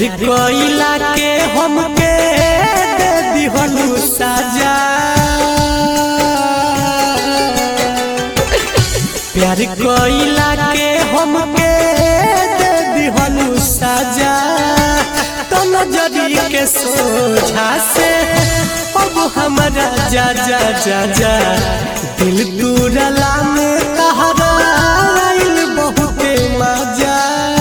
कोइला के हमके दे दिहलु साजा, प्यार कोइला के हमके दे दिहलु साजा। तो नजरी के सोझा से अब हमारा जा जा जा जा, दिल तुरला में तहरा आइल बहुते मजा,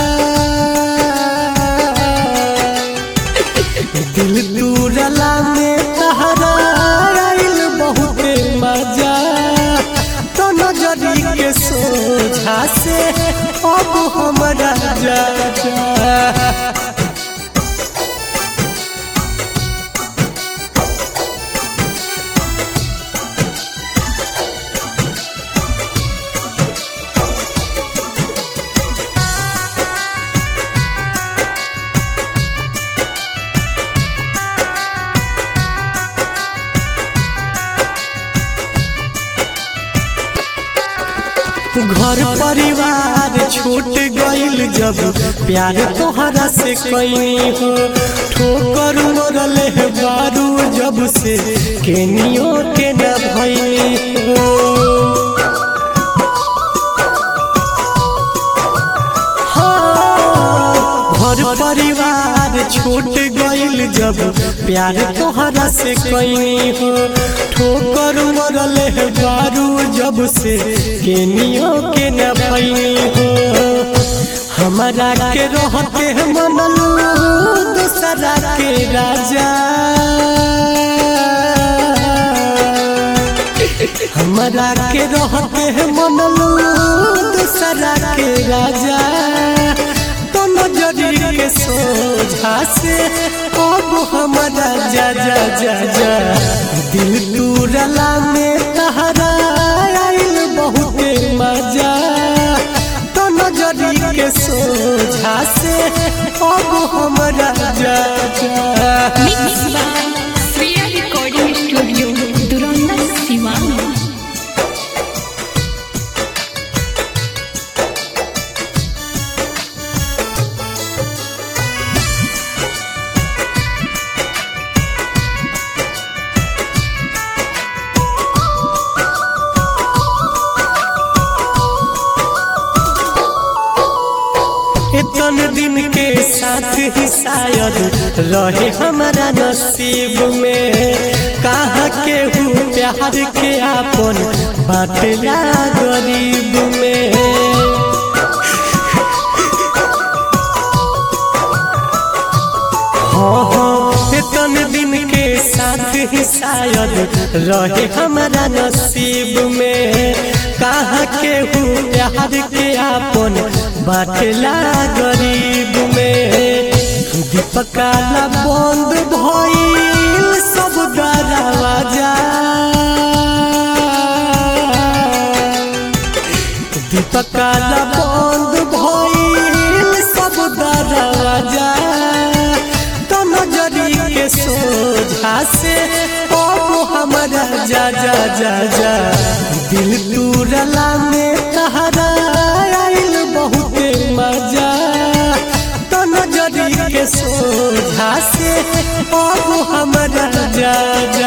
दिल तुरला में तहरा आइल बहुते मजा। तो नजरी के सोझा से अब हमारा जा जा। घर परिवार छूट गइल जब प्यार तोहरा से कइनी हो, ठोकर मरले बारू जब से केनियो के न भइनी हो। घर परिवार छूट गइल जब प्यार तोहरा से कइनी हो, ठोकर मरले बारू जब से केनियो के न भइनी हो। हमारा के रहते मनलू दूसरा के राजा, हमारा के रहते मनलू दूसरा के राजा। तो नजरी के सोझा से अब हमारा जा जा जा जा, दिल तुरला में तहरा आइल बहुते मजा। तो नजरी के सोझा से अब हमारा जा जा। Shreya recording studio Duranda Siwan. इतन दिन के साथ ही शायद रहे हमारा नसीब में, कहाँ के हूँ प्यार के आपन बाटला गरीब में। इतन दिन के साथ ही शायद रहे हमारा नसीब में, कहाँ के हूँ प्यार के आपन बाटला गरीब में। दीपकाला बंद भइल सब दरवाजा, दीपकाला बंद भइल सब दरवाजा। तो नजरी के सोझा से अब हमारा जा जा जा जा, दिल तुरला में तहरा आइल बहुते मजा। तो नजरी के सोझा से अब हमारा जा जा।